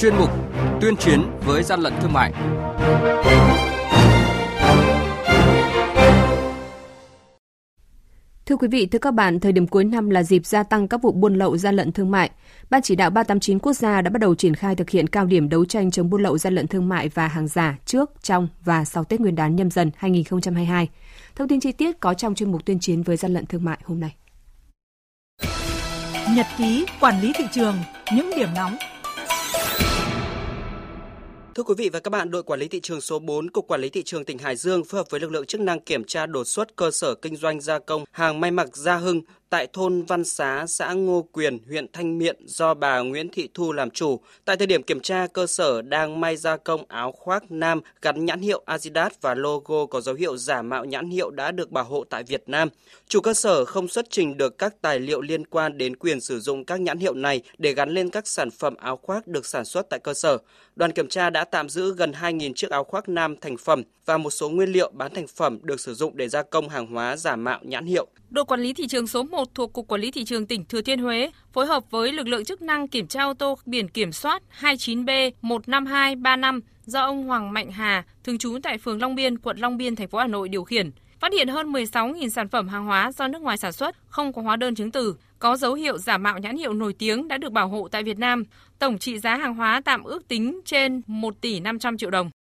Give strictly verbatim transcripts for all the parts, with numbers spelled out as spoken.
chuyên mục tuyên chiến với gian lận thương mại. Thưa quý vị, thưa các bạn, thời điểm cuối năm là dịp gia tăng các vụ buôn lậu gian lận thương mại. Ban chỉ đạo ba tám chín quốc gia đã bắt đầu triển khai thực hiện cao điểm đấu tranh chống buôn lậu gian lận thương mại và hàng giả trước, trong và sau Tết Nguyên đán Nhâm Dần hai không hai hai. Thông tin chi tiết có trong chuyên mục tuyên chiến với gian lận thương mại hôm nay. Nhật ký quản lý thị trường, những điểm nóng. Thưa quý vị và các bạn, đội quản lý thị trường số bốn, Cục Quản lý Thị trường tỉnh Hải Dương phối hợp với lực lượng chức năng kiểm tra đột xuất cơ sở kinh doanh gia công hàng may mặc Gia Hưng tại thôn Văn Xá, xã Ngô Quyền, huyện Thanh Miện do bà Nguyễn Thị Thu làm chủ. Tại thời điểm kiểm tra, cơ sở đang may gia công áo khoác nam gắn nhãn hiệu Adidas và logo có dấu hiệu giả mạo nhãn hiệu đã được bảo hộ tại Việt Nam. Chủ cơ sở không xuất trình được các tài liệu liên quan đến quyền sử dụng các nhãn hiệu này để gắn lên các sản phẩm áo khoác được sản xuất tại cơ sở. Đoàn kiểm tra đã tạm giữ gần hai nghìn chiếc áo khoác nam thành phẩm và một số nguyên liệu bán thành phẩm được sử dụng để gia công hàng hóa giả mạo nhãn hiệu. Đội quản lý thị trường số một thuộc Cục Quản lý Thị trường tỉnh Thừa Thiên Huế phối hợp với lực lượng chức năng kiểm tra ô tô biển kiểm soát hai chín B một năm hai ba năm do ông Hoàng Mạnh Hà, thường trú tại phường Long Biên, quận Long Biên, thành phố Hà Nội điều khiển. Phát hiện hơn mười sáu nghìn sản phẩm hàng hóa do nước ngoài sản xuất, không có hóa đơn chứng từ, có dấu hiệu giả mạo nhãn hiệu nổi tiếng đã được bảo hộ tại Việt Nam. Tổng trị giá hàng hóa tạm ước tính trên một tỷ năm trăm triệu đồng.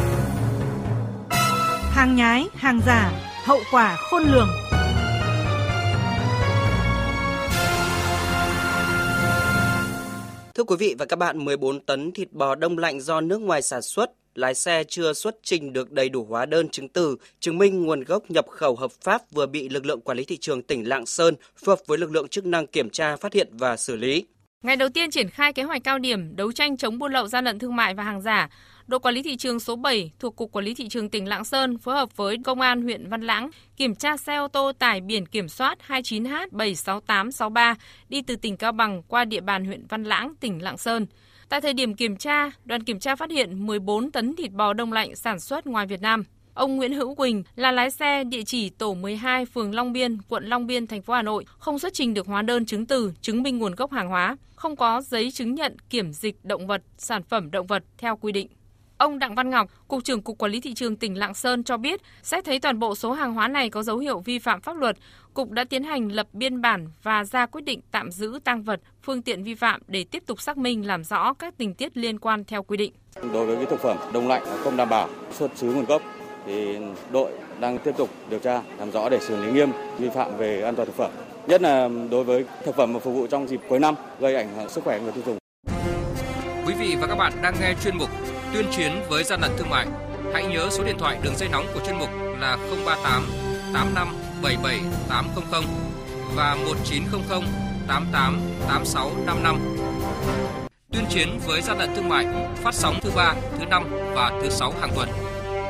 Hàng nhái, hàng giả, hậu quả khôn lường. Thưa quý vị và các bạn, mười bốn tấn thịt bò đông lạnh do nước ngoài sản xuất, lái xe chưa xuất trình được đầy đủ hóa đơn chứng từ, chứng minh nguồn gốc nhập khẩu hợp pháp vừa bị lực lượng quản lý thị trường tỉnh Lạng Sơn phối hợp với lực lượng chức năng kiểm tra, phát hiện và xử lý. Ngày đầu tiên triển khai kế hoạch cao điểm đấu tranh chống buôn lậu gian lận thương mại và hàng giả, đội quản lý thị trường số bảy thuộc Cục Quản lý Thị trường tỉnh Lạng Sơn phối hợp với Công an huyện Văn Lãng kiểm tra xe ô tô tải biển kiểm soát hai chín H bảy sáu tám sáu ba đi từ tỉnh Cao Bằng qua địa bàn huyện Văn Lãng, tỉnh Lạng Sơn. Tại thời điểm kiểm tra, đoàn kiểm tra phát hiện mười bốn tấn thịt bò đông lạnh sản xuất ngoài Việt Nam. Ông Nguyễn Hữu Quỳnh là lái xe địa chỉ tổ mười hai phường Long Biên, quận Long Biên, thành phố Hà Nội, không xuất trình được hóa đơn chứng từ chứng minh nguồn gốc hàng hóa, không có giấy chứng nhận kiểm dịch động vật, sản phẩm động vật theo quy định. Ông Đặng Văn Ngọc, Cục trưởng Cục Quản lý Thị trường tỉnh Lạng Sơn cho biết, xét thấy toàn bộ số hàng hóa này có dấu hiệu vi phạm pháp luật, Cục đã tiến hành lập biên bản và ra quyết định tạm giữ tang vật, phương tiện vi phạm để tiếp tục xác minh làm rõ các tình tiết liên quan theo quy định. Đối với cái thực phẩm đông lạnh không đảm bảo xuất xứ nguồn gốc thì đội đang tiếp tục điều tra làm rõ để xử lý nghiêm vi phạm về an toàn thực phẩm, nhất là đối với thực phẩm mà phục vụ trong dịp cuối năm gây ảnh hưởng sức khỏe người tiêu dùng. Quý vị và các bạn đang nghe chuyên mục tuyên chiến với gian lận thương mại. Hãy nhớ số điện thoại đường dây nóng của chuyên mục là không ba tám tám năm bảy bảy tám không không và một chín không không tám tám tám sáu năm năm. Tuyên chiến với gian lận thương mại phát sóng thứ ba, thứ năm và thứ sáu hàng tuần.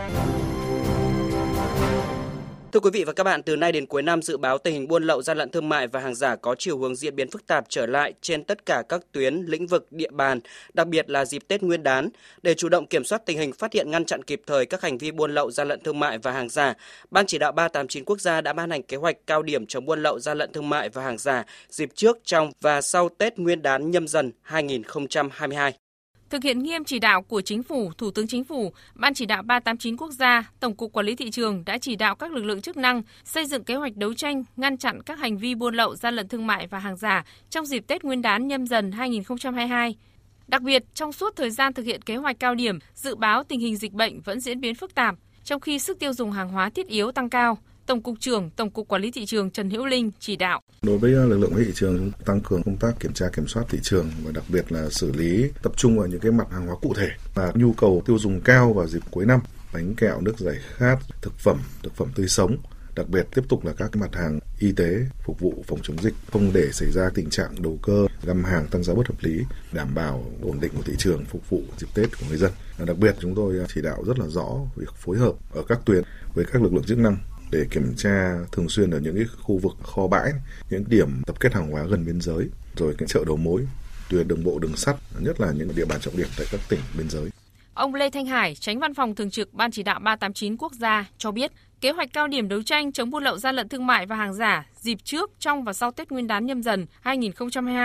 Thưa quý vị và các bạn, từ nay đến cuối năm, dự báo tình hình buôn lậu, gian lận thương mại và hàng giả có chiều hướng diễn biến phức tạp trở lại trên tất cả các tuyến, lĩnh vực, địa bàn, đặc biệt là dịp Tết Nguyên đán. Để chủ động kiểm soát tình hình, phát hiện ngăn chặn kịp thời các hành vi buôn lậu, gian lận thương mại và hàng giả, Ban chỉ đạo ba tám chín quốc gia đã ban hành kế hoạch cao điểm chống buôn lậu, gian lận thương mại và hàng giả dịp trước, trong và sau Tết Nguyên đán Nhâm Dần hai không hai hai. Thực hiện nghiêm chỉ đạo của Chính phủ, Thủ tướng Chính phủ, Ban chỉ đạo ba tám chín quốc gia, Tổng cục Quản lý Thị trường đã chỉ đạo các lực lượng chức năng xây dựng kế hoạch đấu tranh, ngăn chặn các hành vi buôn lậu, gian lận thương mại và hàng giả trong dịp Tết Nguyên đán Nhâm Dần hai không hai hai. Đặc biệt, trong suốt thời gian thực hiện kế hoạch cao điểm, dự báo tình hình dịch bệnh vẫn diễn biến phức tạp, trong khi sức tiêu dùng hàng hóa thiết yếu tăng cao. Tổng cục trưởng Tổng cục Quản lý Thị trường Trần Hữu Linh chỉ đạo. Đối với lực lượng thị trường, tăng cường công tác kiểm tra kiểm soát thị trường và đặc biệt là xử lý, tập trung vào những cái mặt hàng hóa cụ thể và nhu cầu tiêu dùng cao vào dịp cuối năm, bánh kẹo, nước giải khát, thực phẩm, thực phẩm tươi sống. Đặc biệt tiếp tục là các cái mặt hàng y tế phục vụ phòng chống dịch, không để xảy ra tình trạng đầu cơ, găm hàng tăng giá bất hợp lý, đảm bảo ổn định của thị trường phục vụ dịp Tết của người dân. Đặc biệt chúng tôi chỉ đạo rất là rõ việc phối hợp ở các tuyến với các lực lượng chức năng để kiểm tra thường xuyên ở những cái khu vực kho bãi, những điểm tập kết hàng hóa gần biên giới, rồi cái chợ đầu mối, tuyến đường bộ, đường sắt, nhất là những địa bàn trọng điểm tại các tỉnh biên giới. Ông Lê Thanh Hải, Chánh Văn phòng Thường trực Ban chỉ đạo ba tám chín quốc gia cho biết, kế hoạch cao điểm đấu tranh chống buôn lậu, gian lận thương mại và hàng giả dịp trước, trong và sau Tết Nguyên đán Nhâm Dần hai không hai hai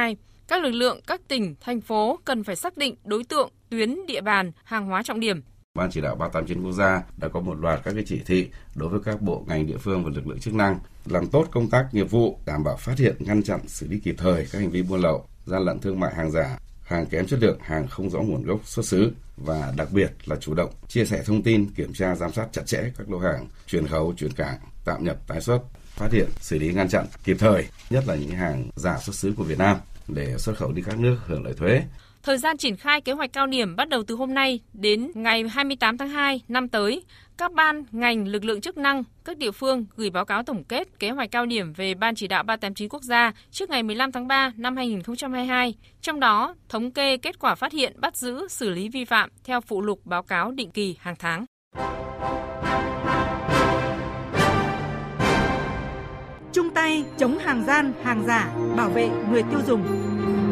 Các lực lượng, các tỉnh, thành phố cần phải xác định đối tượng, tuyến, địa bàn, hàng hóa trọng điểm. Ban chỉ đạo ba tám chín quốc gia đã có một loạt các cái chỉ thị đối với các bộ ngành địa phương và lực lượng chức năng làm tốt công tác nghiệp vụ, đảm bảo phát hiện, ngăn chặn, xử lý kịp thời các hành vi buôn lậu, gian lận thương mại hàng giả, hàng kém chất lượng, hàng không rõ nguồn gốc xuất xứ và đặc biệt là chủ động chia sẻ thông tin, kiểm tra, giám sát chặt chẽ các lô hàng chuyển khẩu, chuyển cảng, tạm nhập, tái xuất, phát hiện, xử lý, ngăn chặn kịp thời, nhất là những hàng giả xuất xứ của Việt Nam để xuất khẩu đi các nước hưởng lợi thuế. Thời gian triển khai kế hoạch cao điểm bắt đầu từ hôm nay đến ngày hai mươi tám tháng hai năm tới. Các ban, ngành, lực lượng chức năng, các địa phương gửi báo cáo tổng kết kế hoạch cao điểm về Ban chỉ đạo ba tám chín quốc gia trước ngày mười lăm tháng ba năm hai nghìn không trăm hai mươi hai. Trong đó, thống kê kết quả phát hiện, bắt giữ, xử lý vi phạm theo phụ lục báo cáo định kỳ hàng tháng. Chung tay chống hàng gian, hàng giả, bảo vệ người tiêu dùng.